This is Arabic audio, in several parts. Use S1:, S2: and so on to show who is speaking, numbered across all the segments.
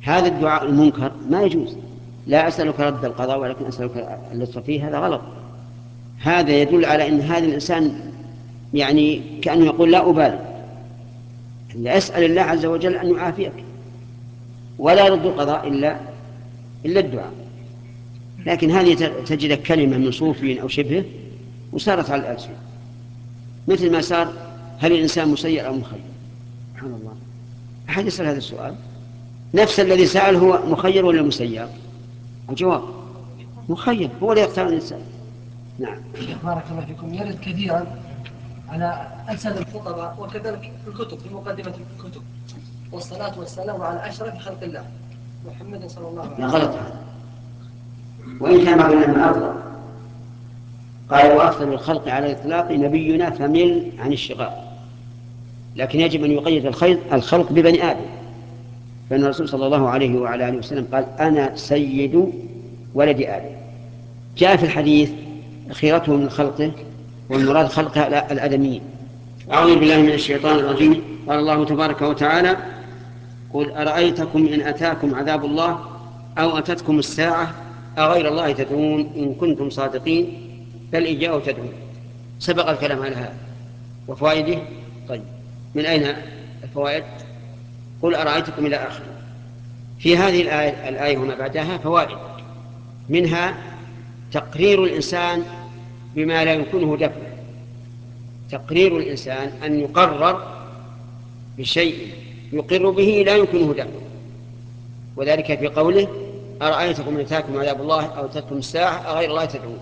S1: هذا الدعاء المنكر ما يجوز. لا أسألك رد القضاء ولكن أسألك اللطف فيه، هذا غلط. هذا يدل على أن هذا الإنسان يعني كأنه يقول لا أبالي، أسأل الله عز وجل أن يعافيك، ولا يرد القضاء إلا الدعاء. لكن هذه تجد كلمة من صوفي أو شبهه وصارت على الألسن، مثل ما صار هل الإنسان مسير أو مخير؟ سبحان الله، أحد يسأل هذا السؤال؟ نفس الذي سأل هو مخير ولا مسير؟ الجواب مخير، هو اللي يختار الإنسان. نعم.
S2: بارك الله فيكم. يرد كثيرا على ألسن الخطباء وكذلك في الكتب، في مقدمة الكتب: والصلاة والسلام على أشرف خلق الله محمد صلى الله عليه وسلم.
S1: غلط هذا، وإن كان بعض العلماء أفضل، قال وأفضل الخلق على الإطلاق نبينا فمل عن الشغال، لكن يجب أن يقيد الخلق ببني آدم، فإن الرسول صلى الله عليه وعلى آله وسلم قال أنا سيد ولد آدم. جاء في الحديث خيرته من خلقه، والمراد خلق الآدميين. أعوذ بالله من الشيطان الرجيم. قال الله تبارك وتعالى قل أرأيتكم إن أتاكم عذاب الله أو أتتكم الساعة أغير الله تدعون إن كنتم صادقين بل إياه تدعون. سبق الكلام على هذا وفوائده. طيب، من أين الفوائد؟ قل أرأيتكم إلى آخره. في هذه الآية وما بعدها فوائد، منها تقرير الإنسان بما لا يمكنه دفعه. تقرير الإنسان أن يقرر بشيء يقر به لا يمكنه دفعه، وذلك في قوله أرأيتكم إن أتاكم عذاب الله أو أتتكم الساعة أغير الله تدعون،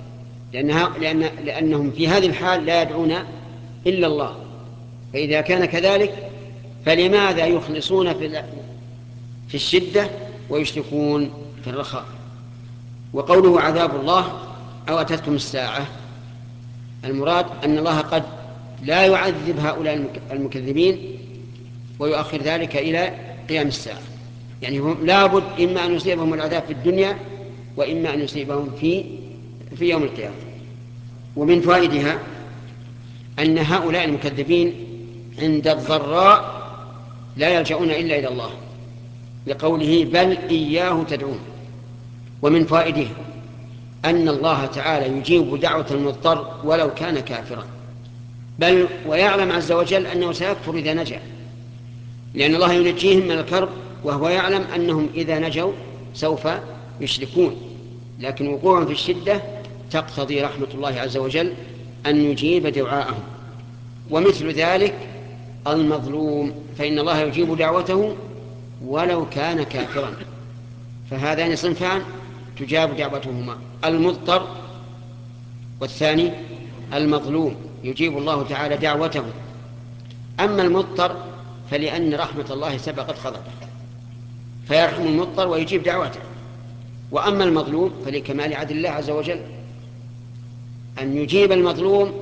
S1: لأنهم في هذه الحال لا يدعون إلا الله. فإذا كان كذلك فلماذا يخلصون في الشدة ويشركون في الرخاء؟ وقوله عذاب الله أو أتتكم الساعة، المراد أن الله قد لا يعذب هؤلاء المكذبين ويؤخر ذلك إلى قيام الساعة، يعني هم لابد إما أن يصيبهم العذاب في الدنيا وإما أن يصيبهم في يوم القيامة. ومن فوائدها أن هؤلاء المكذبين عند الضراء لا يلجؤون إلا إلى الله، لقوله بل إياه تدعون. ومن فوائده أن الله تعالى يجيب دعوة المضطر ولو كان كافرا، بل ويعلم عز وجل أنه سيكفر إذا نجا، لأن الله ينجيهم من الكرب وهو يعلم أنهم إذا نجوا سوف يشركون، لكن وقوعهم في الشدة تقتضي رحمة الله عز وجل أن يجيب دعاءهم. ومثل ذلك المظلوم، فإن الله يجيب دعوته ولو كان كافرا. فهذان صنفان تجاب دعوتهما: المضطر والثاني المظلوم، يجيب الله تعالى دعوته. أما المضطر فلأن رحمة الله سبقت غضبه فيرحم المضطر ويجيب دعوته، وأما المظلوم فلكمال عدل الله عز وجل أن يجيب المظلوم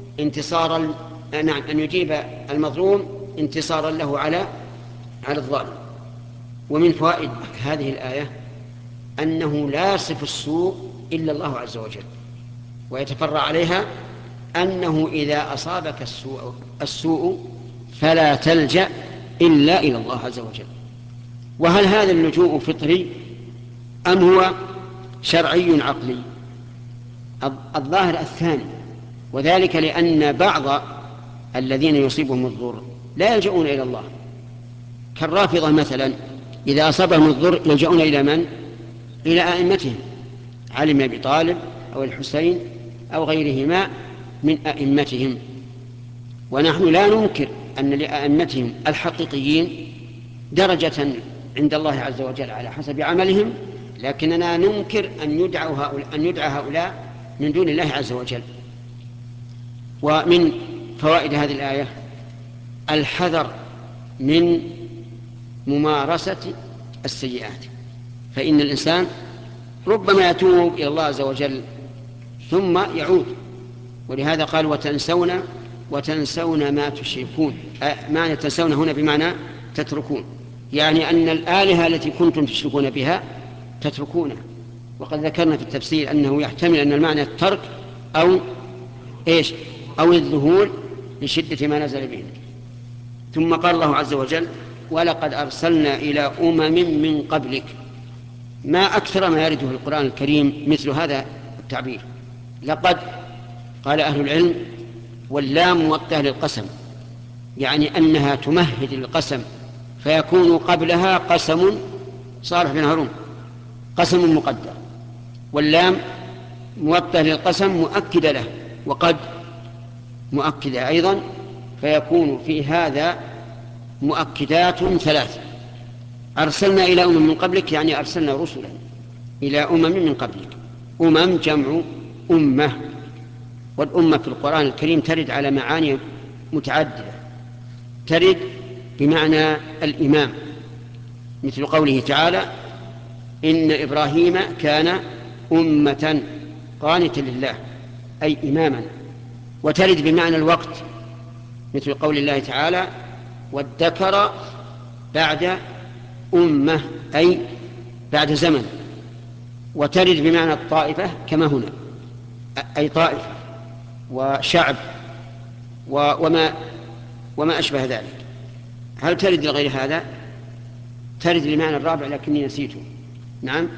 S1: أن يجيب المظلوم انتصارا له على الظالم. ومن فوائد هذه الآية أنه لا يصف السوء إلا الله عز وجل، ويتفرع عليها أنه إذا أصابك السوء فلا تلجأ إلا إلى الله عز وجل. وهل هذا اللجوء فطري أم هو شرعي عقلي؟ الظاهر الثاني، وذلك لأن بعض الذين يصيبهم الضر لا يلجؤون إلى الله، كالرافضة مثلا إذا أصابهم الضر يلجؤون إلى من؟ إلى أئمتهم، علي بن أبي طالب أو الحسين أو غيرهما من أئمتهم. ونحن لا ننكر أن لأئمتهم الحقيقيين درجة عند الله عز وجل على حسب عملهم، لكننا ننكر أن يدعى هؤلاء من دون الله عز وجل. ومن فوائد هذه الآية الحذر من ممارسة السيئات، فإن الإنسان ربما يتوب إلى الله عز وجل ثم يعود، ولهذا قال وتنسون ما تشركون. ما تنسون هنا بمعنى تتركون، يعني أن الآلهة التي كنتم تشركون بها تتركونها. وقد ذكرنا في التفسير أنه يحتمل أن المعنى الترك أو الذهول لشدة ما نزل به. ثم قال الله عز وجل ولقد أرسلنا إلى أمم من قبلك. ما أكثر ما يرد في القرآن الكريم مثل هذا التعبير لقد. قال أهل العلم واللام موطئة للقسم، يعني أنها تمهد للقسم، فيكون قبلها قسم صالح بن هارون، قسم مقدر، واللام موطئة للقسم مؤكدة له، وقد مؤكدة أيضا، فيكون في هذا مؤكدات ثلاث. أرسلنا إلى أمم من قبلك يعني أرسلنا رسلا إلى أمم من قبلك. أمم جمع أمة، والأمة في القرآن الكريم ترد على معاني متعددة. ترد بمعنى الإمام، مثل قوله تعالى إن إبراهيم كان أمة قانتا لله، أي إماما. وترد بمعنى الوقت، مثل قول الله تعالى وادكر بعد أمة، أي بعد زمن. وترد بمعنى الطائفة كما هنا، أي طائفة وشعب وما أشبه ذلك. هل ترد لغير هذا؟ ترد لمعنى الرابع لكني نسيته. نعم،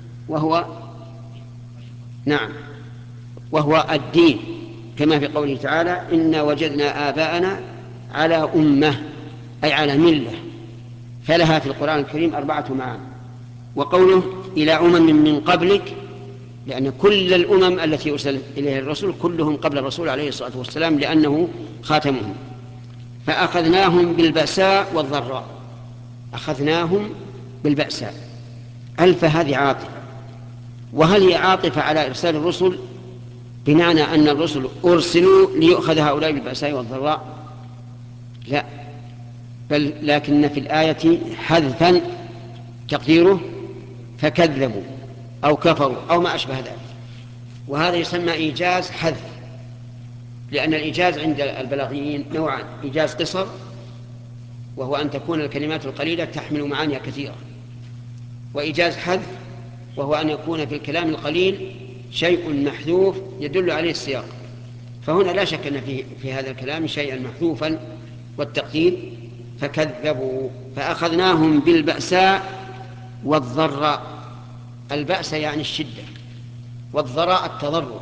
S1: وهو الدين، كما في قوله تعالى إنا وجدنا آباءنا على أمة، أي على ملة. فلها في القرآن الكريم 4 معاني. وقوله إلى أمم من قبلك، لأن كل الأمم التي أرسل إليها الرسول كلهم قبل الرسول عليه الصلاة والسلام، لأنه خاتمهم. فأخذناهم بالبأساء والضراء. أخذناهم بالبأساء، ألف هذه عاطفة. وهل هي عاطفة على إرسال الرسل بمعنى أن الرسل أرسلوا ليؤخذ هؤلاء بالبأساء والضراء؟ لا، بل لكن في الآية حذفا تقديره فكذبوا أو كفروا أو ما أشبه ذلك. وهذا يسمى إيجاز حذف، لأن الإيجاز عند البلاغيين نوعان: إيجاز قصر، وهو أن تكون الكلمات القليلة تحمل معاني كثيرة، وإيجاز حذف، وهو أن يكون في الكلام القليل شيء محذوف يدل عليه السياق. فهنا لا شك أن في هذا الكلام شيئا محذوفا، والتقدير فكذبوا. فأخذناهم بالبأساء والضراء. البأس يعني الشدة، والضراء التضرع،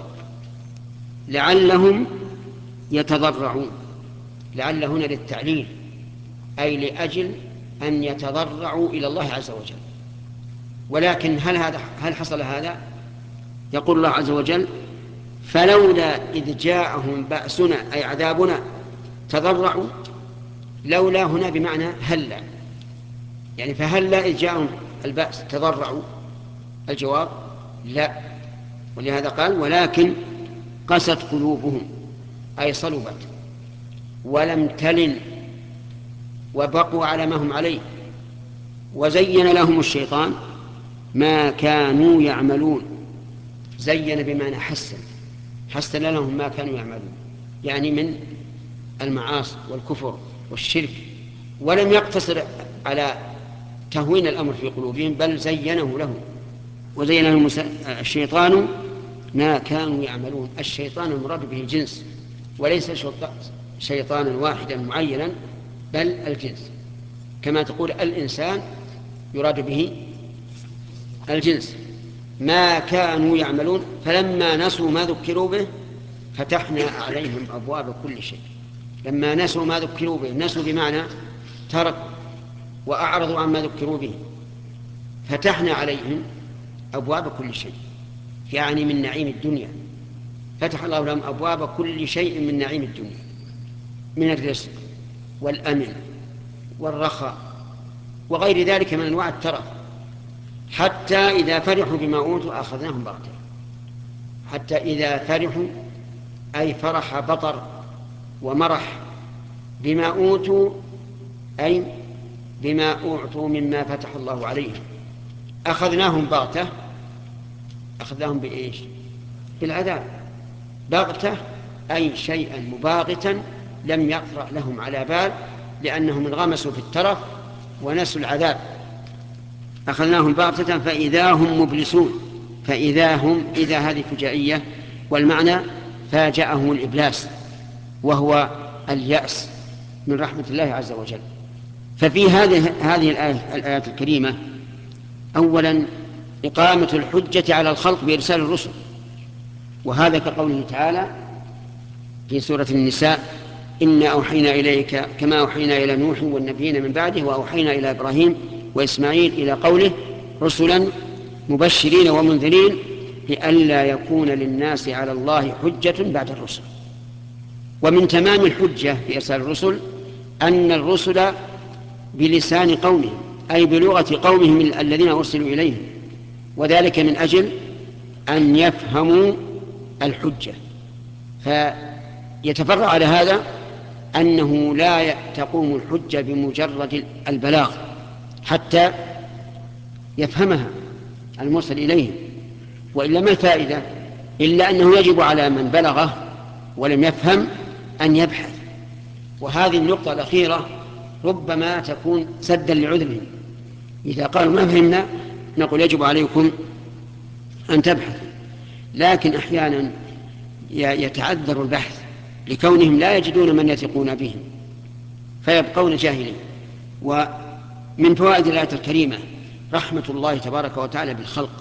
S1: لعلهم يتضرعون. لعل هنا للتعليل، أي لأجل أن يتضرعوا إلى الله عز وجل. ولكن هل حصل هذا؟ يقول الله عز وجل فلولا إذ جاءهم بأسنا أي عذابنا تضرعوا. لولا هنا بمعنى هلا، يعني فهلا إذ جاءهم البأس تضرعوا؟ الجواب لا. ولهذا قال ولكن قست قلوبهم، أي صلبت ولم تلن، وبقوا على ما هم عليه، وزين لهم الشيطان ما كانوا يعملون. زين بمعنى حسن لهم ما كانوا يعملون، يعني من المعاصي والكفر والشرك. ولم يقتصر على تهوين الأمر في قلوبهم، بل زينه لهم. وزين لهم الشيطان ما كانوا يعملون. الشيطان المراد به الجنس، وليس شيطانا واحدا معينا، بل الجنس. كما تقول الإنسان يراد به الجنس. ما كانوا يعملون فلما نسوا ما ذكروا به فتحنا عليهم أبواب كل شيء. لما نسوا ما ذكروا به، نسوا بمعنى تركوا وأعرضوا عما ذكروا به، فتحنا عليهم أبواب كل شيء، يعني من نعيم الدنيا. فتح الله لهم أبواب كل شيء من نعيم الدنيا، من الرزق والأمن والرخاء وغير ذلك من أنواع الترف، حتى إذا فرحوا بما أوتوا أخذناهم بغتة. حتى إذا فرحوا أي فرح بطر ومرح بما أوتوا، أي بما أعطوا مما فتح الله عليهم، أخذناهم بغتة. أخذناهم بإيش؟ بالعذاب. بغتة أي شيئا مباغتا لم يطرأ لهم على بال، لأنهم انغمسوا في الترف ونسوا العذاب. أخذناهم بغتة فإذا هم مبلسون. فإذا هم، إذا هذه فجائية، والمعنى فاجأهم الإبلاس، وهو اليأس من رحمة الله عز وجل. ففي هذه الآيات الكريمة أولا إقامة الحجة على الخلق بإرسال الرسل، وهذا كقوله تعالى في سورة النساء: إنا أوحينا إليك كما أوحينا إلى نوح والنبيين من بعده وأوحينا إلى إبراهيم وإسماعيل إلى قوله رسلا مبشرين ومنذرين لئلا يكون للناس على الله حجة بعد الرسل. ومن تمام الحجة في إرسال الرسل أن الرسل بلسان قومهم، أي بلغة قومهم الذين أرسلوا إليهم، وذلك من أجل أن يفهموا الحجة. فيتفرع على هذا أنه لا تقوم الحجة بمجرد البلاغ حتى يفهمها المرسل إليهم، وإلا ما الفائدة؟ إلا أنه يجب على من بلغه ولم يفهم أن يبحث. وهذه النقطة الأخيرة ربما تكون سدا لعذرهم، إذا قالوا ما فهمنا نقول يجب عليكم أن تبحثوا. لكن أحيانا يتعذر البحث لكونهم لا يجدون من يثقون بهم فيبقون جاهلين. ومن فوائد الآية الكريمة رحمة الله تبارك وتعالى بالخلق،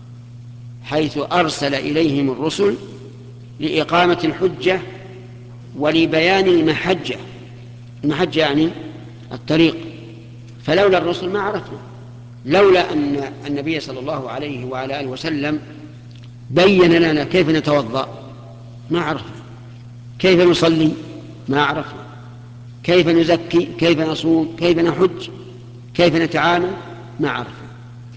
S1: حيث أرسل إليهم الرسل لإقامة الحجة ولبيان المحجة. المحجة يعني الطريق، فلولا الرسل ما عرفنا. لولا أن النبي صلى الله عليه وعلى آله وسلم بين لنا كيف نتوضأ ما عرفنا، كيف نصلي ما عرفنا، كيف نزكي، كيف نصوم، كيف نحج، كيف نتعامل ما عرفنا.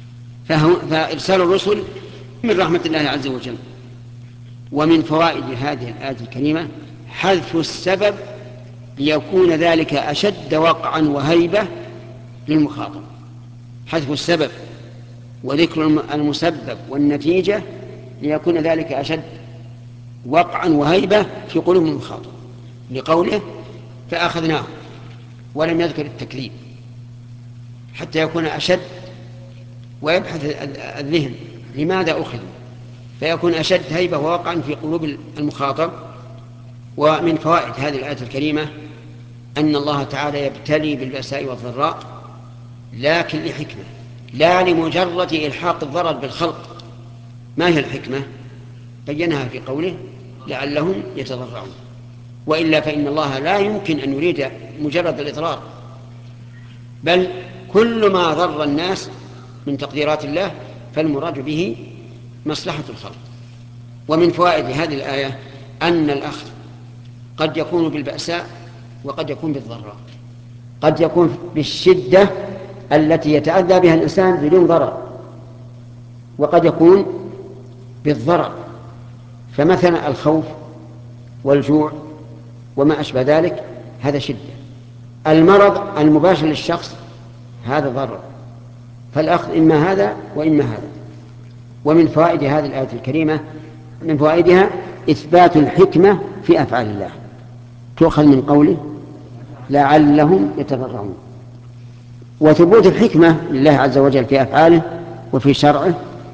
S1: فإرسال الرسل من رحمة الله عز وجل. ومن فوائد هذه الآية الكريمة حذف السبب ليكون ذلك أشد وقعا وهيبة للمخاطب. حذف السبب وذكر المسبب والنتيجة ليكون ذلك أشد وقعا وهيبة في قلوب المخاطب، لقوله فأخذناه، ولم يذكر التكذيب حتى يكون أشد ويبحث الذهن لماذا أخذ، فيكون أشد هيبة ووقعا في قلوب المخاطب. ومن فوائد هذه الآية الكريمة أن الله تعالى يبتلي بالبأساء والضراء لكن لحكمة، لا لمجرد إلحاق الضرر بالخلق. ما هي الحكمة؟ بينها في قوله لعلهم يتضرعون، وإلا فإن الله لا يمكن أن يريد مجرد الإضرار، بل كل ما ضر الناس من تقديرات الله فالمراد به مصلحة الخلق. ومن فوائد هذه الآية أن الأخذ قد يكون بالبأساء وقد يكون بالضراء، قد يكون بالشدة التي يتأذى بها الإنسان بدون ضرر، وقد يكون بالضرر. فمثلا الخوف والجوع وما أشبه ذلك هذا شدة. المرض المباشر للشخص هذا ضرر، فالأخذ إما هذا وإما هذا. ومن فوائد هذه الآية الكريمة من فوائدها إثبات الحكمة في أفعال الله، تؤخذ من قوله لعلهم يتضرعون. وثبوت الحكمة لله عز وجل في أفعاله وفي شرعه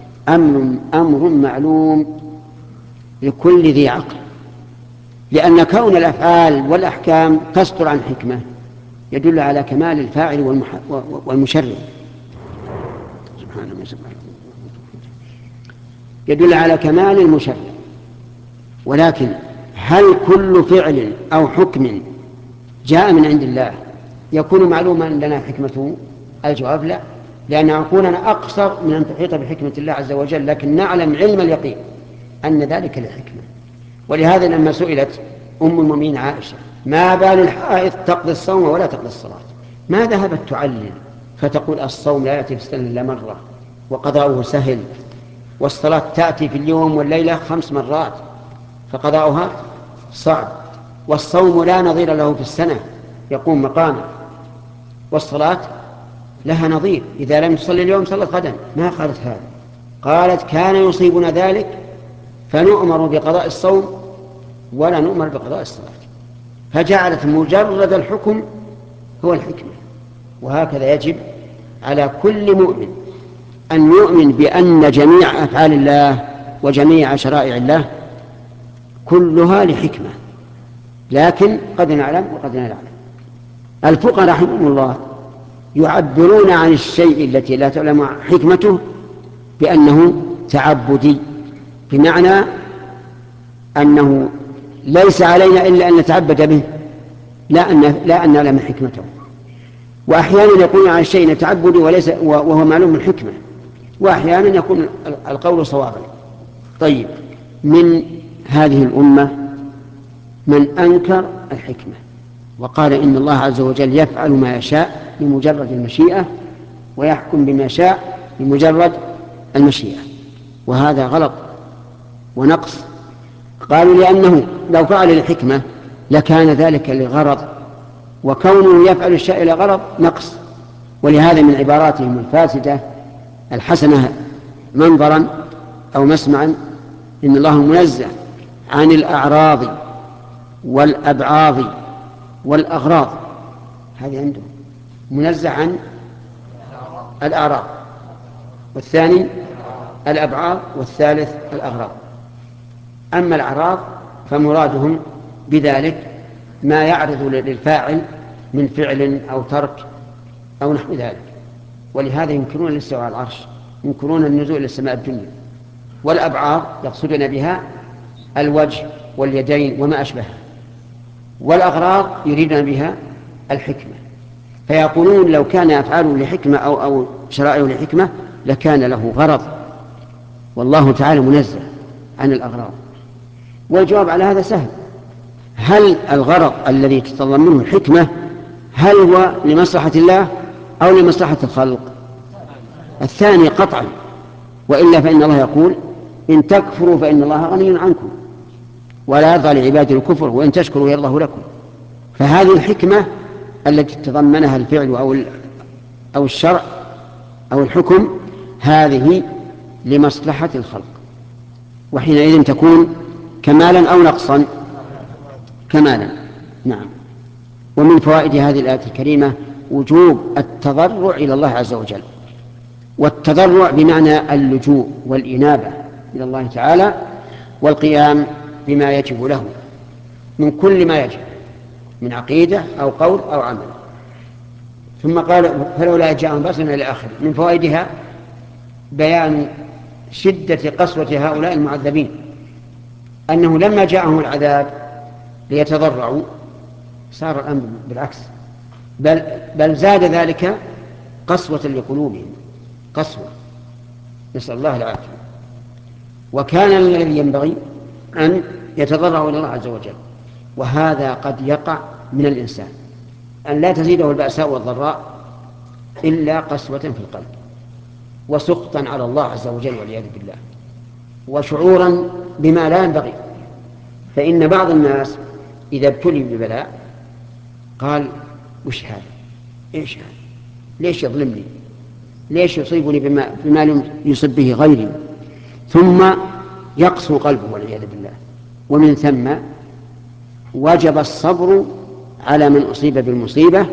S1: أمر معلوم لكل ذي عقل، لأن كون الأفعال والأحكام تصدر عن حكمة يدل على كمال الفاعل والمشرع، يدل على كمال المشرع. ولكن هل كل فعل أو حكم جاء من عند الله يكون معلوما لنا حكمته؟ الجواب لا، لأن عقولنا أقصر من أن تحيط بحكمة الله عز وجل، لكن نعلم علم اليقين أن ذلك لحكمة. ولهذا لما سئلت أم المؤمنين عائشة ما بال الحائض تقضي الصوم ولا تقضي الصلاة، ما ذهبت تعلل فتقول الصوم لا يأتي في السنة إلا مرة وقضاؤه سهل، والصلاة تأتي في اليوم والليلة 5 مرات فقضاؤها صعب، والصوم لا نظير له في السنة يقوم مقامه، والصلاة لها نظير إذا لم تصلي اليوم صلت غدا. ما قالت هذا، قالت كان يصيبنا ذلك فنؤمر بقضاء الصوم ولا نؤمر بقضاء الصلاة، فجعلت مجرد الحكم هو الحكمة. وهكذا يجب على كل مؤمن أن يؤمن بأن جميع أفعال الله وجميع شرائع الله كلها لحكمة، لكن قد نعلم وقد لا نعلم. الفقهاء رحمهم الله يعبرون عن الشيء التي لا تعلم حكمته بأنه تعبدي، بمعنى أنه ليس علينا إلا أن نتعبد به، لا أن نعلم حكمته. وأحيانا يكون عن الشيء تعبدي وهو معلوم الحكمة، وأحيانا يكون القول صوابا. طيب، من هذه الأمة من أنكر الحكمة وقال إن الله عز وجل يفعل ما يشاء بمجرد المشيئة، ويحكم بما شاء بمجرد المشيئة، وهذا غلط ونقص. قالوا لأنه لو فعل الحكمة لكان ذلك لغرض، وكونه يفعل الشيء لغرض نقص. ولهذا من عباراتهم الفاسدة الحسنة منظرا أو مسمعا إن الله منزه عن الأعراض والأبعاض والأغراض. هذه عندهم منزه عن الأعراض، والثاني الأبعاض، والثالث الأغراض. أما الأعراض فمرادهم بذلك ما يعرض للفاعل من فعل أو ترك أو نحو ذلك. ولهذا ينكرون الاستواء على العرش، ينكرون النزول إلى السماء الدنيا. والأبعاض يقصدون بها الوجه واليدين وما أشبهها، والأغراض يريدون بها الحكمة. فيقولون لو كان أفعاله لحكمة أو شرائعه لحكمة لكان له غرض، والله تعالى منزه عن الأغراض. والجواب على هذا سهل: هل الغرض الذي تتضمنه الحكمة هل هو لمصلحة الله أو لمصلحة الخلق؟ الثاني قطعا، وإلا فإن الله يقول إن تكفروا فإن الله غني عنكم ولا يرضى لعباده الكفر وإن تشكروا يرضه لكم. فهذه الحكمة التي تضمنها الفعل أو الشرع أو الحكم هذه لمصلحة الخلق، وحينئذ تكون كمالا أو نقصا؟ كمالا. نعم. ومن فوائد هذه الآية الكريمة وجوب التضرع إلى الله عز وجل، والتضرع بمعنى اللجوء والإنابة إلى الله تعالى والقيام بما يجب له من كل ما يجب من عقيدة أو قول أو عمل. ثم قال فلولا جاءهم بأسنا إلى آخره. من فوائدها بيان شدة قسوة هؤلاء المعذبين، أنه لما جاءهم العذاب ليتضرعوا صار الأمر بالعكس، بل زاد ذلك قسوة لقلوبهم، قسوة، نسأل الله العافية. وكان الذي ينبغي أن يتضرعوا إلى الله عز وجل، وهذا قد يقع من الإنسان أن لا تزيده البأساء والضراء إلا قسوة في القلب وسخطا على الله عز وجل والعياذ بالله، وشعورا بما لا ينبغي. فإن بعض الناس إذا ابتلي ببلاء قال وش هذا؟ إيش هذا؟ ليش يظلمني؟ ليش يصيبني بما لم يصب به غيري؟ ثم يقسو قلبه والعياذ بالله. ومن ثم وجب الصبر على من أصيب بالمصيبة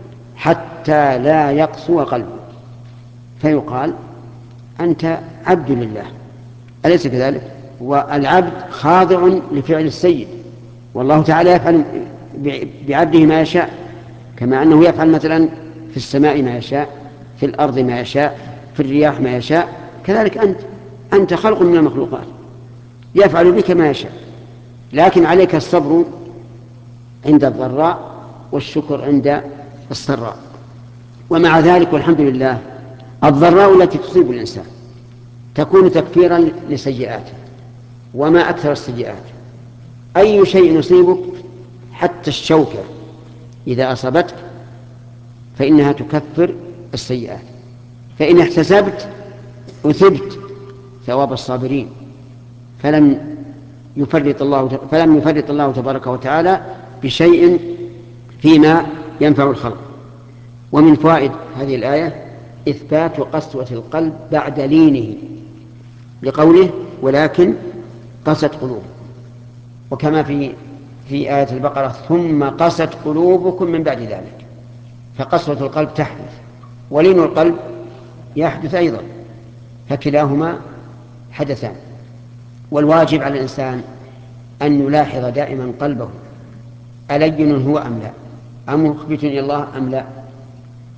S1: حتى لا يقسو قلبه، فيقال أنت عبد لله، أليس كذلك؟ والعبد خاضع لفعل السيد، والله تعالى يفعل بعبده ما يشاء، كما أنه يفعل مثلا في السماء ما يشاء، في الأرض ما يشاء، في الرياح ما يشاء، كذلك أنت خلق من المخلوقات يفعل بك ما يشاء. لكن عليك الصبر عند الضراء والشكر عند السراء. ومع ذلك والحمد لله الضراء التي تصيب الإنسان تكون تكفيرا لسيئاته، وما أكثر السيئات. أي شيء يصيبك حتى الشوكة إذا أصابتك فإنها تكفر السيئات. فإن احتسبت أثبت ثواب الصابرين، فلم يفرط الله تبارك وتعالى بشيء فيما ينفع الخلق. ومن فوائد هذه الآية إثبات قسوة القلب بعد لينه، لقوله ولكن قست قلوب، وكما في آية البقرة ثم قست قلوبكم من بعد ذلك. فقسوة القلب تحدث ولين القلب يحدث أيضا، فكلاهما حدثان. والواجب على الإنسان أن يلاحظ دائما قلبه ألين هو أم لا، أم مخبت إلى الله أم لا.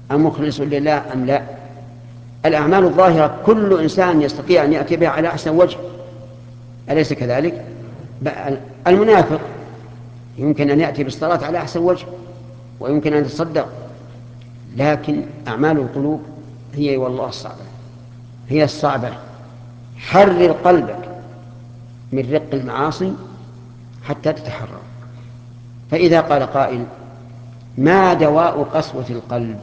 S1: أمخلص لله أم لا. الأعمال الظاهرة كل إنسان يستطيع أن يأتي بها على أحسن وجه، أليس كذلك؟ المنافق يمكن أن يأتي بالصلاة على أحسن وجه ويمكن أن يتصدق، لكن أعمال القلوب هي والله الصعبة، هي الصعبة. حرر قلبك من رق المعاصي حتى تتحرر. فإذا قال قائل: ما دواء قسوة القلب؟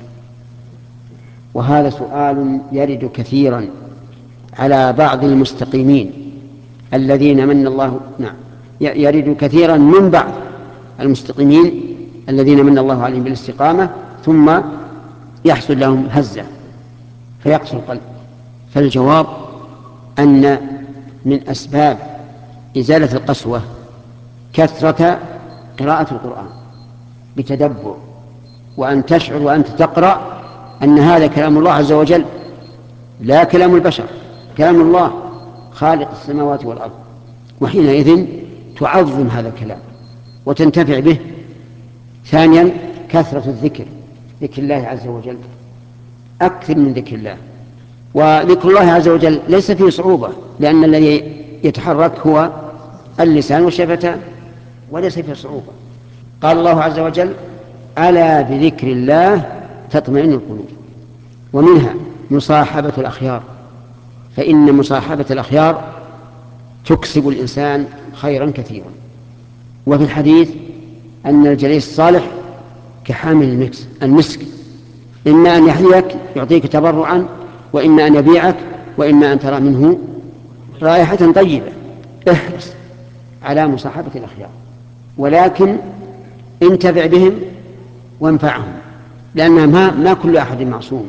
S1: وهذا سؤال يرد كثيرا على بعض المستقيمين الذين من الله، نعم، يرد كثيرا من بعض المستقيمين الذين من الله عليهم بالاستقامة ثم يحصل لهم هزة فيقسو القلب. فالجواب أن من أسباب إزالة القسوة كثرة قراءة القرآن بتدبر، وأن تشعر وأنت تقرأ أن هذا كلام الله عز وجل لا كلام البشر، كلام الله خالق السماوات والأرض، وحينئذ تعظم هذا الكلام وتنتفع به. ثانيا كثرة الذكر، ذكر الله عز وجل، أكثر من ذكر الله. وذكر الله عز وجل ليس فيه صعوبة، لأن الذي يتحرك هو اللسان والشفتان وليس فيه صعوبة. قال الله عز وجل: ألا بذكر الله تطمئن القلوب. ومنها مصاحبة الأخيار، فإن مصاحبة الأخيار تكسب الإنسان خيرا كثيرا. وفي الحديث أن الجليس الصالح كحامل المسك، إما أن يحييك يعطيك تبرعا، وإما أن يبيعك، وإما أن ترى منه رائحة طيبة. احرص على مصاحبة الأخيار، ولكن انتفع بهم وانفعهم، لأن ما كل أحد معصوم.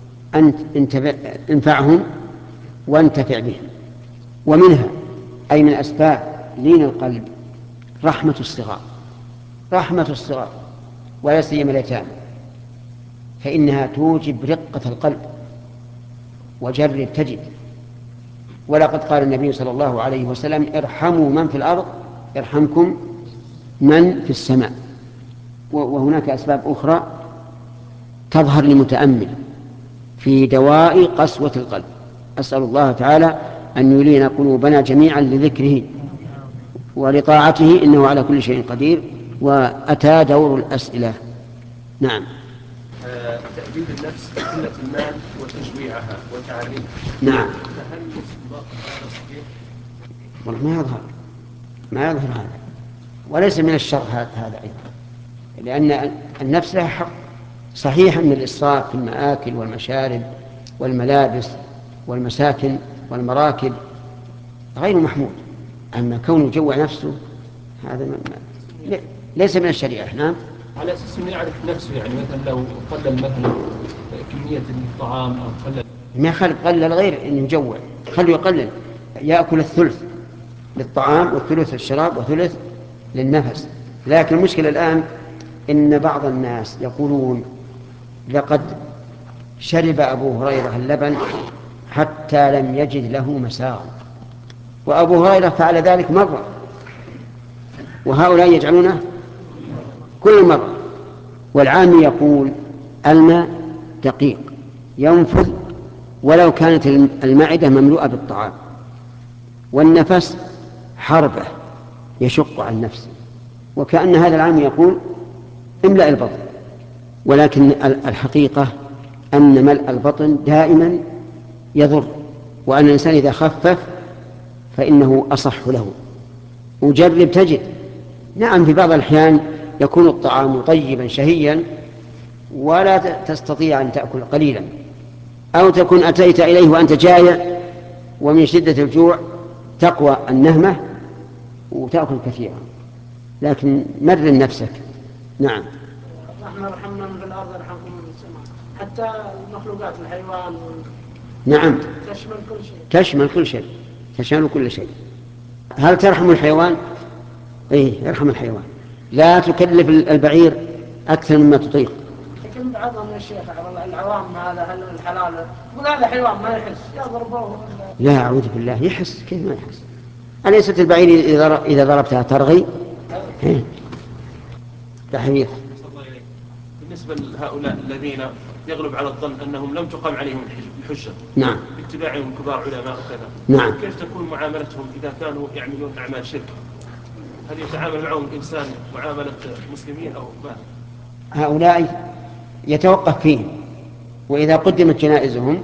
S1: انفعهم وانتفع بهم. ومنها أي من أسباب لين القلب رحمة الصغار، رحمة الصغار ولا سيما اليتامى، فإنها توجب رقة القلب. وجرب تجد. ولقد قال النبي صلى الله عليه وسلم: ارحموا من في الأرض يرحمكم من في السماء. وهناك أسباب أخرى تظهر لمتأمل في دواء قسوة القلب. أسأل الله تعالى أن يلين قلوبنا جميعا لذكره ولطاعته، إنه على كل شيء قدير. وأتى دور الأسئلة. نعم.
S3: تأديب النفس قلة المال وتجويعها وتعليمها.
S1: نعم.
S3: فهل الاستنباط هذا صحيح؟
S1: والله ما يظهر هذا، وليس من الشر هذا أيضا، لأن النفس لها حق. صحيح أن الإسراف في المآكل والمشارب والملابس والمساكن والمراكب غير محمود، أما كونه يجوع نفسه هذا ليس من الشريعة. نعم.
S3: على أساس أنه يعرف نفسه، يعني مثلا لو قلل مثلا كمية الطعام أو قلل،
S1: ما خلق قلل غير أن يجوع، خلوا يقلل، يأكل الثلث للطعام والثلث للشراب وثلث للنفس. لكن المشكلة الآن إن بعض الناس يقولون: لقد شرب أبو هريرة اللبن حتى لم يجد له مساغ. وأبو هريرة فعل ذلك مرة، وهؤلاء يجعلونه كل مرة. والعامي يقول: الماء دقيق ينفذ ولو كانت المعدة مملوءة بالطعام، والنفس حربة يشق عن النفس. وكأن هذا العام يقول: املأ البطن. ولكن الحقيقة أن ملء البطن دائما يضر، وأن الإنسان إذا خفف فإنه أصح له. وجرب تجد. نعم، في بعض الأحيان يكون الطعام طيبا شهيا ولا تستطيع أن تأكل قليلا، أو تكون أتيت إليه وأنت جائع ومن شدة الجوع تقوى النهمة وتأكل كثيرا، لكن مرن نفسك. نعم.
S2: رحمة رحمنا من الأرض يرحمكم من السماء. حتى المخلوقات الحيوان
S1: نعم،
S2: تشمل كل شيء.
S1: تشمل كل شيء، تشمل كل شيء. هل ترحم الحيوان؟ إيه، ارحم الحيوان. لا تكلف البعير أكثر مما تطيق.
S2: لكن بعضهم يا شيخ العوام هذا هل الحلال يقول هذا حيوان ما يحس يضربوه.
S1: لا، أعوذ بالله، يحس. كيف ما يحس؟ أليست البعير إذا ضربتها ترغي؟
S3: بالنسبة لهؤلاء الذين يغلب على الظن أنهم لم تقام عليهم الحجة
S1: نعم
S3: باتباعهم كبار علماء وكذا،
S1: نعم.
S3: كيف تكون معاملتهم إذا كانوا يعملون أعمال شرك؟ هل يتعامل معهم الإنسان معاملة مسلمين أو ما؟
S1: هؤلاء يتوقف فيهم، وإذا قدمت جنائزهم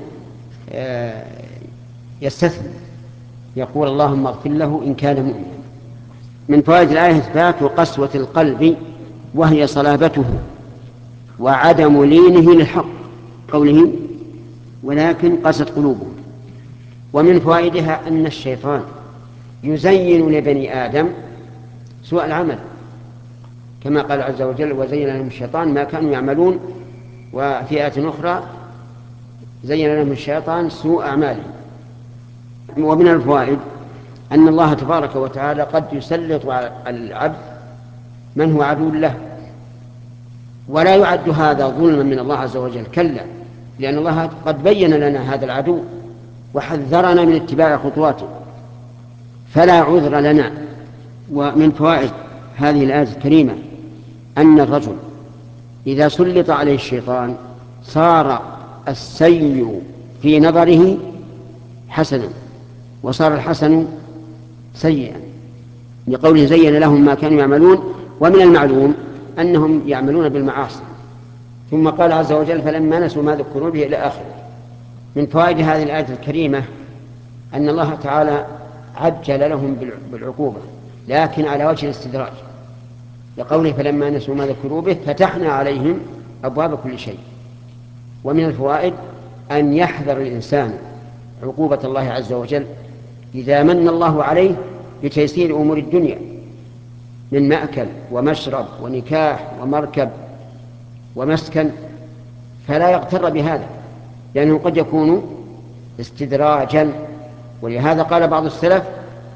S1: يستثني، يقول اللهم اغفر له إن كان مؤمنا. من فوائد الآية إثبات قسوة القلب وهي صلابته وعدم لينه للحق، قوله ولكن قست قلوبهم. ومن فوائدها أن الشيطان يزين لبني آدم سوء العمل، كما قال عز وجل وزين لهم الشيطان ما كانوا يعملون، وفي آية أخرى زين لهم الشيطان سوء أعمالهم. ومن الفوائد أن الله تبارك وتعالى قد يسلط على العبد من هو عدو له، ولا يعد هذا ظلما من الله عز وجل، كلا، لأن الله قد بين لنا هذا العدو وحذرنا من اتباع خطواته، فلا عذر لنا. ومن فوائد هذه الآية الكريمة أن الرجل إذا سلط عليه الشيطان صار السيء في نظره حسنا وصار الحسن سيئا، لقوله زين لهم ما كانوا يعملون. ومن المعلوم أنهم يعملون بالمعاصي. ثم قال عز وجل فلما نسوا ما ذكروا به إلى آخره. من فوائد هذه الآية الكريمة أن الله تعالى عجل لهم بالعقوبة، لكن على وجه الاستدراج، لقوله فلما نسوا ما ذكروا به فتحنا عليهم أبواب كل شيء. ومن الفوائد أن يحذر الإنسان عقوبة الله عز وجل إذا من الله عليه بتيسير أمور الدنيا من مأكل ومشرب ونكاح ومركب ومسكن، فلا يغتر بهذا، لأنه قد يكون استدراجا. ولهذا قال بعض السلف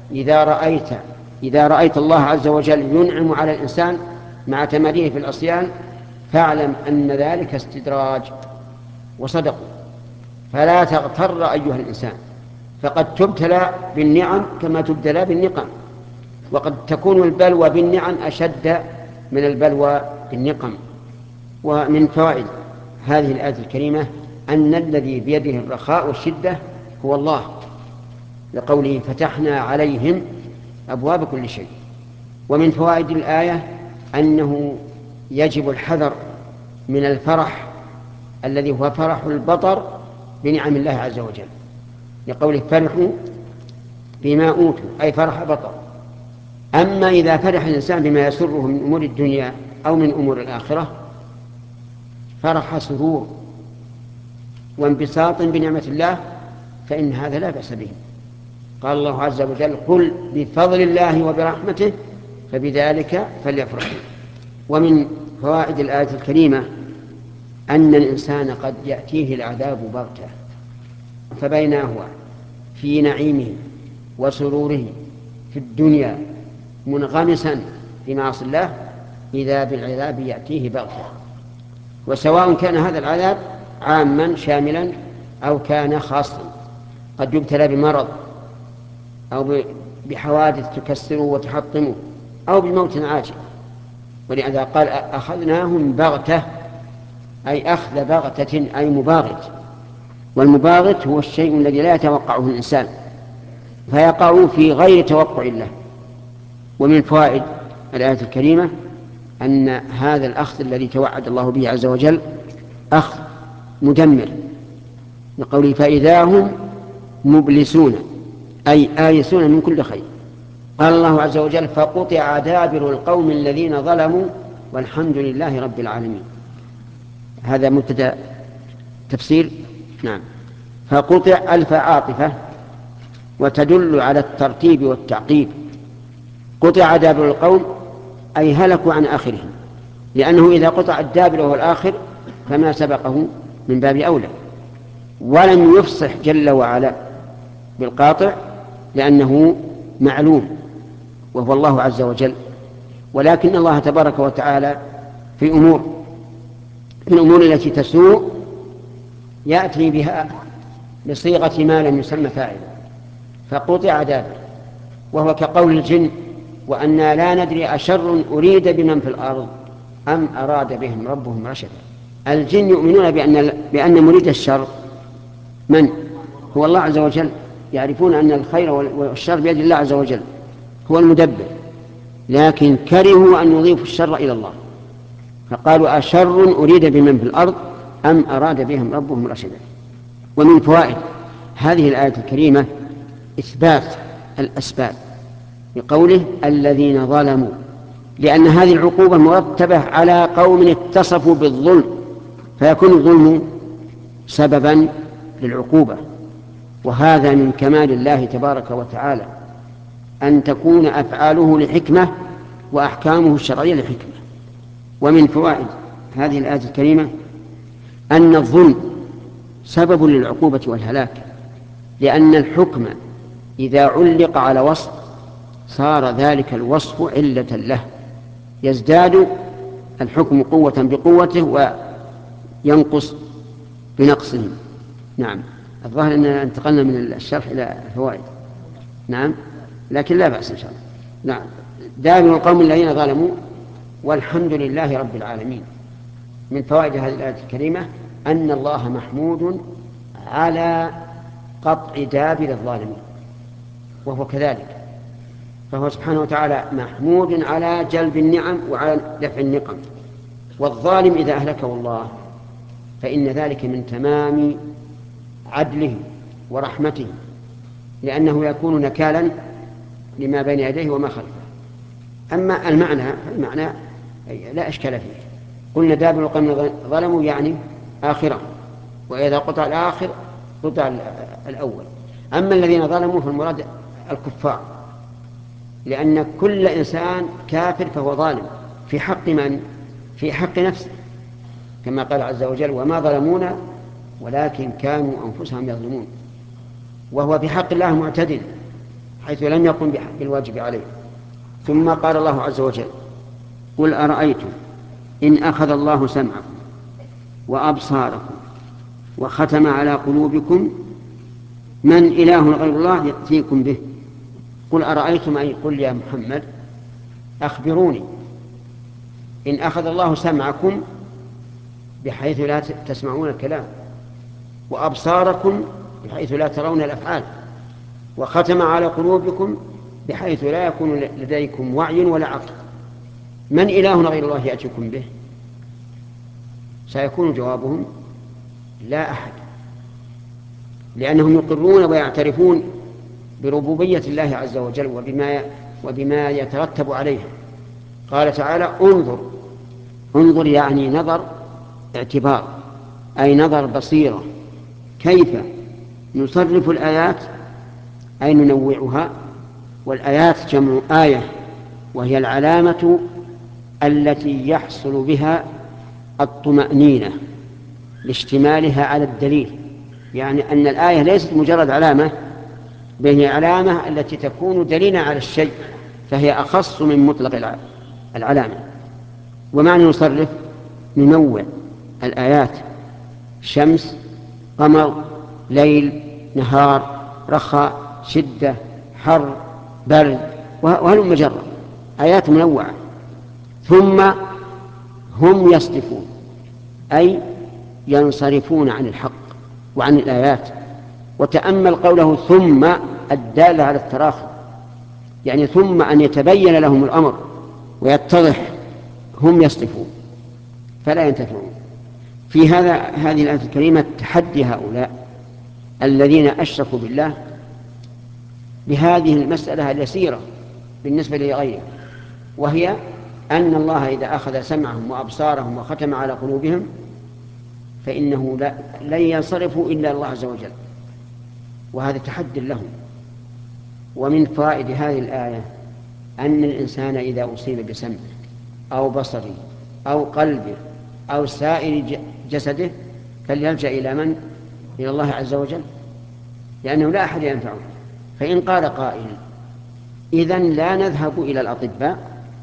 S1: إذا رأيت الله عز وجل ينعم على الإنسان مع تماريه في العصيان فاعلم أن ذلك استدراج، وصدقوا. فلا تغتر أيها الإنسان، فقد تبتلى بالنعم كما تبتلى بالنقم، وقد تكون البلوى بالنعم أشد من البلوى بالنقم. ومن فوائد هذه الآية الكريمة أن الذي بيده الرخاء والشدة هو الله، لقوله فتحنا عليهم أبواب كل شيء. ومن فوائد الآية أنه يجب الحذر من الفرح الذي هو فرح البطر بنعم الله عز وجل، لقوله فرحوا بما أوتوا، أي فرح بطر. أما إذا فرح الإنسان بما يسره من أمور الدنيا أو من أمور الآخرة فرح سرور وانبساط بنعمة الله فإن هذا لا بأس به. قال الله عز وجل قل بفضل الله وبرحمته فبذلك فليفرحوا. ومن فوائد الآية الكريمة أن الإنسان قد يأتيه العذاب بغتة، فبينما هو في نعيمه وسروره في الدنيا منغمسا في معاصي الله إذا بالعذاب يأتيه بغتة، وسواء كان هذا العذاب عاما شاملا أو كان خاصا، قد يبتلى بمرض أو بحوادث تكسره وتحطمه أو بموت عاجل. ولهذا قال أخذناهم بغتة، أي أخذ بغتة أي مباغت، والمباغت هو الشيء الذي لا يتوقعه الإنسان فيقع في غير توقع الله. ومن فوائد الآية الكريمة أن هذا الأخذ الذي توعد الله به عز وجل أخذ مدمر، لقوله فإذا هم مبلسون، أي آيسون من كل خير. قال الله عز وجل فقطع دابر القوم الذين ظلموا والحمد لله رب العالمين. هذا مبتدأ تفسير. نعم. فقطع ألف عاطفة وتدل على الترتيب والتعقيب. قطع دابر القوم أي هلكوا عن آخرهم، لأنه إذا قطع الدابر وهو الآخر فما سبقه من باب أولى. ولم يفصح جل وعلا بالقاطع لأنه معلوم وهو الله عز وجل، ولكن الله تبارك وتعالى في الأمور التي تسوء يأتي بها بصيغة ما لم يسمى فاعل، فقطع دابر، وهو كقول الجن وأنا لا ندري أشر أريد بمن في الأرض أم أراد بهم ربهم رشدا، الجن يؤمنون بأن مريد الشر من هو الله عز وجل، يعرفون أن الخير والشر بيد الله عز وجل هو المدبر، لكن كرهوا أن يضيفوا الشر إلى الله، فقالوا أشر أريد بمن في الأرض أم أراد بهم ربهم رشدا. ومن فوائد هذه الآية الكريمة إثبات الأسباب بقوله الذين ظلموا، لأن هذه العقوبة مرتبة على قوم اتصفوا بالظلم، فيكون الظلم سببا للعقوبة. وهذا من كمال الله تبارك وتعالى أن تكون أفعاله لحكمة وأحكامه الشرعية لحكمة. ومن فوائد هذه الآية الكريمة أن الظلم سبب للعقوبة والهلاك، لأن الحكم إذا علق على وصف صار ذلك الوصف علة له، يزداد الحكم قوة بقوته وينقص بنقصه. نعم، الظاهر أننا انتقلنا من الشرح إلى الفوائد. نعم، لكن لا بأس إن شاء الله. نعم، دابر القوم الذين ظلموا والحمد لله رب العالمين. من فوائد هذه الآية الكريمة أن الله محمود على قطع دابر الظالمين، وهو كذلك، فهو سبحانه وتعالى محمود على جلب النعم وعلى دفع النقم. والظالم إذا أهلكه الله فإن ذلك من تمام عدله ورحمته، لأنه يكون نكالا لما بين يديه وما خلفه. أما المعنى فالمعنى لا إشكال فيه، قلنا دابر القوم ظلموا يعني آخرة، وإذا قطع الآخر قطع الأول. أما الذين ظلموا فالمراد الكفار، لأن كل إنسان كافر فهو ظالم في حق من؟ في حق نفسه، كما قال عز وجل وما ظلمونا ولكن كانوا أنفسهم يظلمون. وهو في حق الله معتدل حيث لم يقم بالواجب عليه. ثم قال الله عز وجل قل أرأيتم إن أخذ الله سمعكم وأبصاركم وختم على قلوبكم من إله غير الله يأتيكم به. قل أرأيتم أي قل يا محمد أخبروني إن أخذ الله سمعكم بحيث لا تسمعون الكلام، وأبصاركم بحيث لا ترون الأفعال، وختم على قلوبكم بحيث لا يكون لديكم وعي ولا عقل، من إله غير الله يأتيكم به؟ سيكون جوابهم لا أحد، لأنهم يقرون ويعترفون بربوبية الله عز وجل وبما يترتب عليها. قال تعالى انظر يعني نظر اعتبار، أي نظر بصيرة، كيف نصرف الآيات أي ننوعها. والآيات جمع آية، وهي العلامة التي يحصل بها الطمأنينة لاشتمالها على الدليل، يعني أن الآية ليست مجرد علامة، بل هي علامة التي تكون دليلا على الشيء، فهي أخص من مطلق العلامة. ومعنى نصرف ننوع الآيات، شمس، قمر، ليل، نهار، رخاء، شدة، حر، برد، وهلم مجرة، آيات منوعة. ثم هم يصدفون أي ينصرفون عن الحق وعن الآيات. وتأمل قوله ثم الدالة على التراخي، يعني ثم أن يتبين لهم الأمر ويتضح، هم يصدفون فلا ينتفعون. في هذه الآية الكريمة تحدي هؤلاء الذين أشركوا بالله بهذه المسألة اليسيرة بالنسبة لغيره، وهي أن الله إذا أخذ سمعهم وأبصارهم وختم على قلوبهم فإنه لن ينصرفوا إلا الله عز وجل، وهذا تحدي لهم. ومن فوائد هذه الآية أن الإنسان إذا أصيب بسمعه أو بصره أو قلبه أو سائر جسده فليلجأ إلى من؟ إلى الله عز وجل، لأنه لا أحد ينفعه. فإن قال قائل إذن لا نذهب إلى الأطباء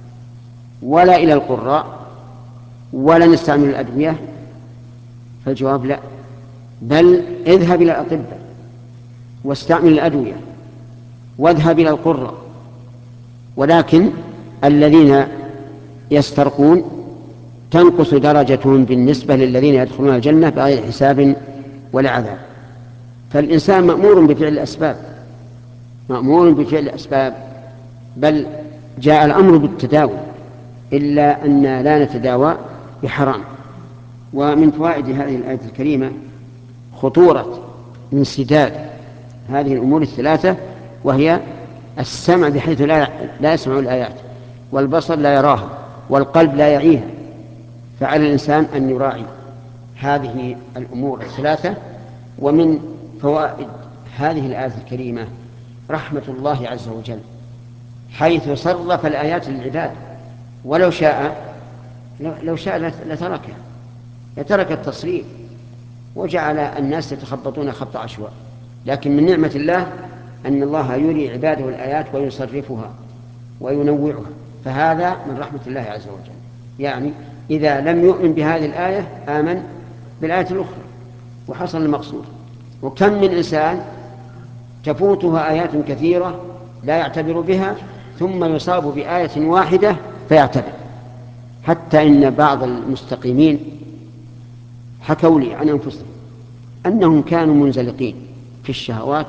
S1: ولا إلى القراء ولا نستعمل الأدوية، فالجواب لا، بل اذهب إلى الأطباء واستعمل الأدوية واذهب إلى القراء، ولكن الذين يسترقون تنقص درجتهم بالنسبة للذين يدخلون الجنة بغير حساب ولا عذاب. فالإنسان مأمور بفعل الأسباب، مأمور بفعل الأسباب، بل جاء الأمر بالتداوي، إلا أن لا نتداوى بحرام. ومن فوائد هذه الآية الكريمة خطورة انسداد هذه الأمور الثلاثة، وهي السمع بحيث لا يسمع الآيات، والبصر لا يراها، والقلب لا يعيها. فعلى الإنسان أن يراعي هذه الأمور الثلاثة. ومن فوائد هذه الآية الكريمة رحمة الله عز وجل، حيث صرف الآيات للعباد، ولو شاء لتركها، لترك التصريف وجعل الناس يتخبطون خبط عشواء. لكن من نعمة الله أن الله يري عباده الآيات ويصرفها وينوعها، فهذا من رحمة الله عز وجل. يعني إذا لم يؤمن بهذه الآية آمن بالآية الأخرى وحصل المقصود. وكم من إنسان تفوتها آيات كثيرة لا يعتبر بها، ثم يصاب بآية واحدة فيعتبر. حتى إن بعض المستقيمين حكوا لي عن أنفسهم أنهم كانوا منزلقين في الشهوات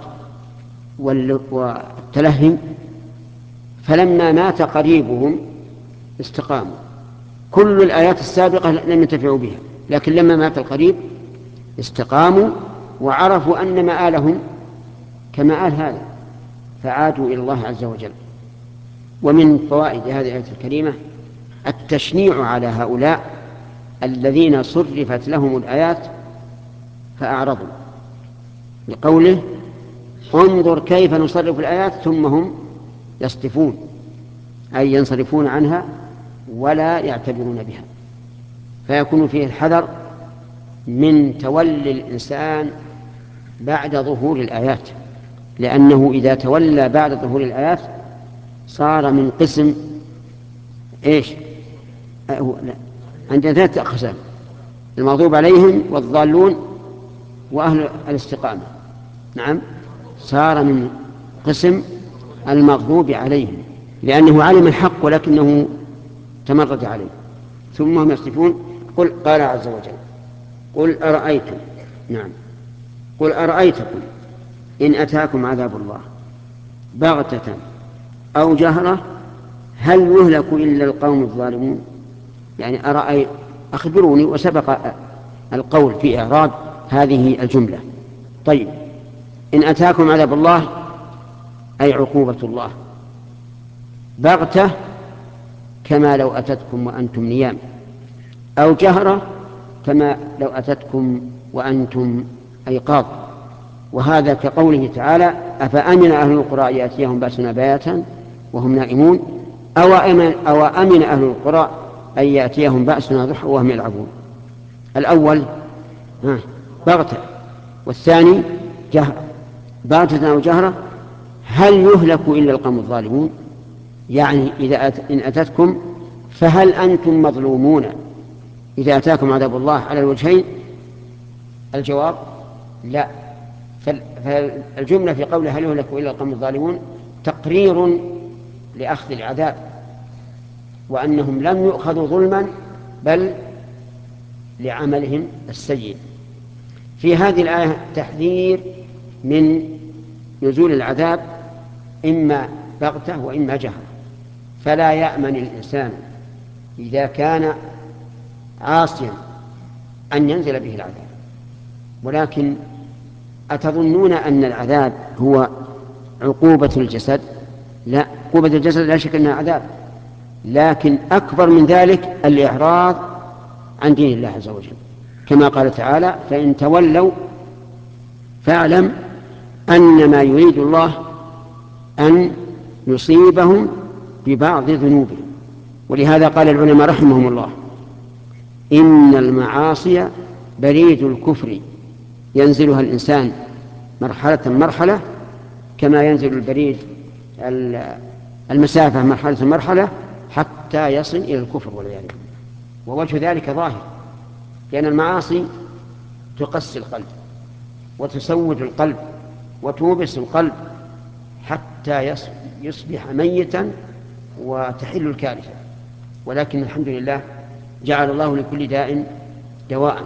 S1: والتلهي، فلما مات قريبهم استقاموا. كل الآيات السابقة لم ينتفعوا بها، لكن لما مات القريب استقاموا وعرفوا أن مآلهم كمآل هذا، فعادوا إلى الله عز وجل. ومن فوائد هذه الآية الكريمة التشنيع على هؤلاء الذين صرفت لهم الآيات فأعرضوا، لقوله انظر كيف نصرف الآيات ثم هم يصطفون، أي ينصرفون عنها ولا يعتبرون بها. فيكون فيه الحذر من تولي الإنسان بعد ظهور الآيات، لأنه إذا تولى بعد ظهور الآيات صار من قسم عندنا 3 أقسام: المغضوب عليهم والضالون وأهل الاستقامة. نعم، صار من قسم المغضوب عليهم لأنه علم الحق ولكنه تمرد عليه، ثم هم يصطفون. قال عز وجل قل أرأيتم، نعم، قل أرأيتكم إن أتاكم عذاب الله بغتة أو جهرة هل يهلك إلا القوم الظالمون. يعني أخبروني، وسبق القول في إعراب هذه الجملة. طيب، إن أتاكم عذاب الله أي عقوبة الله، بغتة كما لو أتتكم وأنتم نيام، أو جهرة كما لو أتتكم وأنتم أيقاظ. وهذا كقوله تعالى أفأمن أهل القرى يأتيهم بأسنا بياتا وهم نائمون، أو أمن أهل القرى أن يأتيهم بأسنا ضحى وهم يلعبون. الأول بغتة، والثاني جهرة. بغتة أو جهرة هل يهلك إلا القوم الظالمون، يعني إن أتتكم فهل أنتم مظلومون إذا أتاكم عذاب الله على الوجهين؟ الجواب لا. فالجملة في قوله هل يهلك إلا القوم الظالمون تقرير لأخذ العذاب، وأنهم لم يؤخذوا ظلما بل لعملهم السيء. في هذه الآية تحذير من نزول العذاب إما بغتة وإما جهرة، فلا يأمن الإنسان إذا كان عاصيا أن ينزل به العذاب. ولكن أتظنون أن العذاب هو عقوبة الجسد؟ لا، عقوبة الجسد لا شك أنها عذاب، لكن أكبر من ذلك الإعراض عن دين الله عز وجل، كما قال تعالى فإن تولوا فاعلم أنما يريد الله أن يصيبهم ببعض ذنوبهم. ولهذا قال العلماء رحمهم الله إن المعاصي بريد الكفر ينزلها الإنسان مرحلة كما ينزل البريد المسافة مرحلة حتى يصل إلى الكفر والعياذ بالله. ووجه ذلك ظاهر، لأن المعاصي تقسي القلب وتسود القلب وتوبس القلب حتى يصبح ميتا وتحل الكارثة. ولكن الحمد لله جعل الله لكل داء دواء.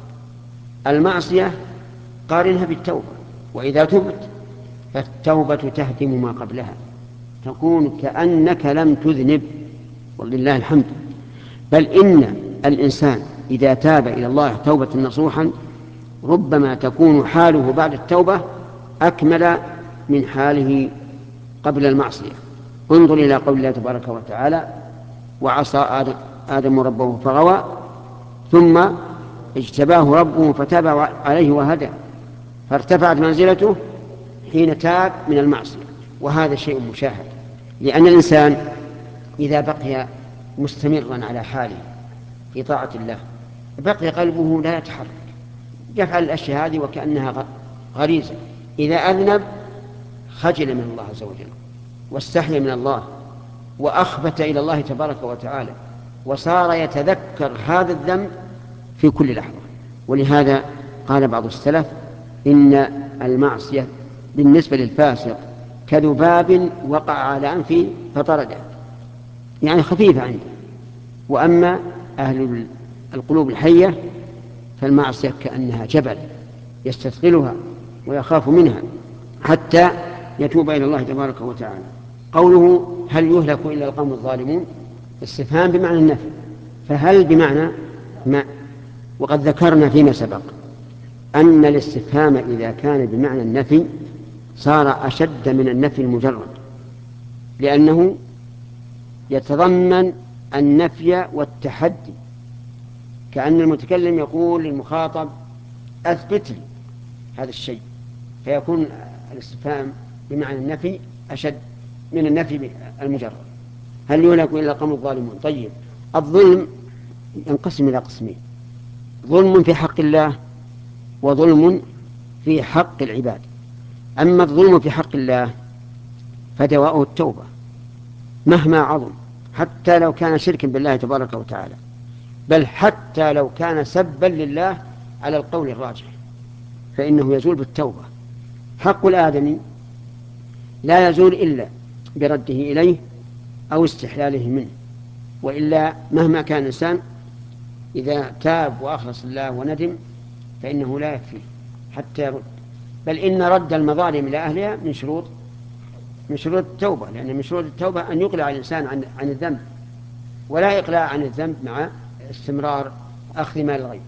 S1: المعصية قارنها بالتوبة، وإذا تبت فالتوبة تهدم ما قبلها، تكون كأنك لم تذنب، ولله الحمد. بل إن الإنسان إذا تاب إلى الله توبة نصوحا ربما تكون حاله بعد التوبة أكمل من حاله قبل المعصية. انظر إلى قول الله تبارك وتعالى: وعصى آدم ربه فغوى ثم اجتباه ربه فتاب عليه وهدى، فارتفعت منزلته حين تاب من المعصية. وهذا شيء مشاهد، لأن الإنسان إذا بقي مستمرا على حاله في طاعة الله بقي قلبه لا يتحرك، يفعل الأشياء هذه وكأنها غريزة. إذا أذنب خجل من الله عز وجل واستحي من الله وأخبت إلى الله تبارك وتعالى، وصار يتذكر هذا الذنب في كل لحظة. ولهذا قال بعض السلف: إن المعصية بالنسبة للفاسق كذباب وقع على أنفه فطرده، يعني خفيفة عنده. وأما أهل القلوب الحية فالمعصية كأنها جبل يستثقلها ويخاف منها حتى يتوب إلى الله تبارك وتعالى. قوله: هل يهلك إلا القوم الظالمون؟ استفهام بمعنى النفي، فهل بمعنى ما. وقد ذكرنا فيما سبق أن الاستفهام إذا كان بمعنى النفي صار أشد من النفي المجرد، لأنه يتضمن النفي والتحدي، كأن المتكلم يقول للمخاطب: أثبت لي هذا الشيء، فيكون الاستفهام بمعنى النفي أشد من النفي المجرد. هل يهلك إلا القوم الظالمون؟ طيب، الظلم ينقسم إلى قسمين: ظلم في حق الله وظلم في حق العباد. أما الظلم في حق الله فدواؤه التوبة مهما عظم، حتى لو كان شركا بالله تبارك وتعالى، بل حتى لو كان سبا لله على القول الراجح فإنه يزول بالتوبة. حق الآدمي لا يزول إلا برده إليه أو استحلاله منه، وإلا مهما كان الإنسان إذا تاب وأخلص الله وندم فإنه لا يكفي حتى يرد. بل إن رد المظالم إلى أهلها من شروط التوبة، لأن من شروط التوبة أن يقلع الإنسان عن الذنب، ولا إقلاع عن الذنب مع استمرار أخذ مال الغير.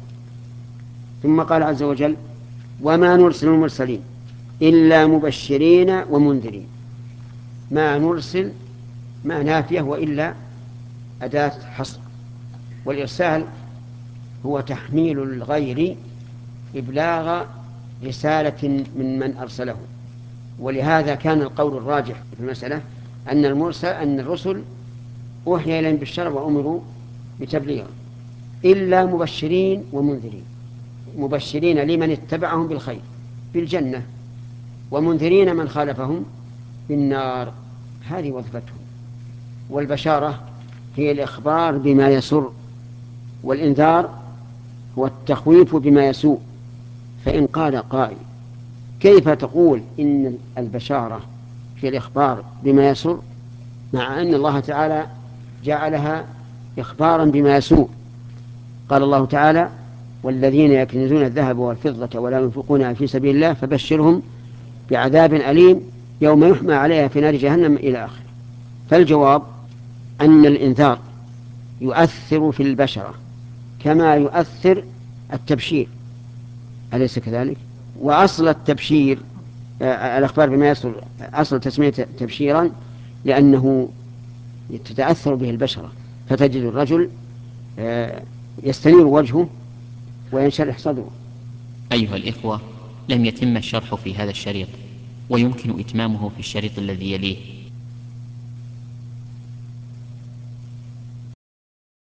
S1: ثم قال عز وجل: وما نرسل المرسلين إلا مبشرين ومنذرين. ما نرسل ما نافية وإلا أداة حصر، والإرسال هو تحميل الغير إبلاغ رسالة من أرسله. ولهذا كان القول الراجح في المسألة أن الرسل أوحي إليهم بالشرع وأمروا بتبليغه، إلا مبشرين ومنذرين. مبشرين لمن اتبعهم بالخير بالجنة، ومنذرين من خالفهم بالنار. هذه وظيفتهم. والبشارة هي الإخبار بما يسر، والإنذار هو التخويف بما يسوء. فإن قال قائل: كيف تقول إن البشارة هي الإخبار بما يسر مع أن الله تعالى جعلها إخبارا بما يسوء؟ قال الله تعالى: والذين يكنزون الذهب والفضة ولا ينفقونها في سبيل الله فبشرهم بعذاب أليم يوم يحمى عليها في نار جهنم إلى آخره. فالجواب أن الإنذار يؤثر في البشرة كما يؤثر التبشير، أليس كذلك؟ وأصل التبشير الأخبار بما يصل أصل تسمية تبشيرا لأنه تتأثر به البشرة، فتجد الرجل يستنير وجهه وينشرح صدره.
S4: أيها الإخوة، لم يتم الشرح في هذا الشريط، ويمكن إتمامه في الشريط الذي يليه.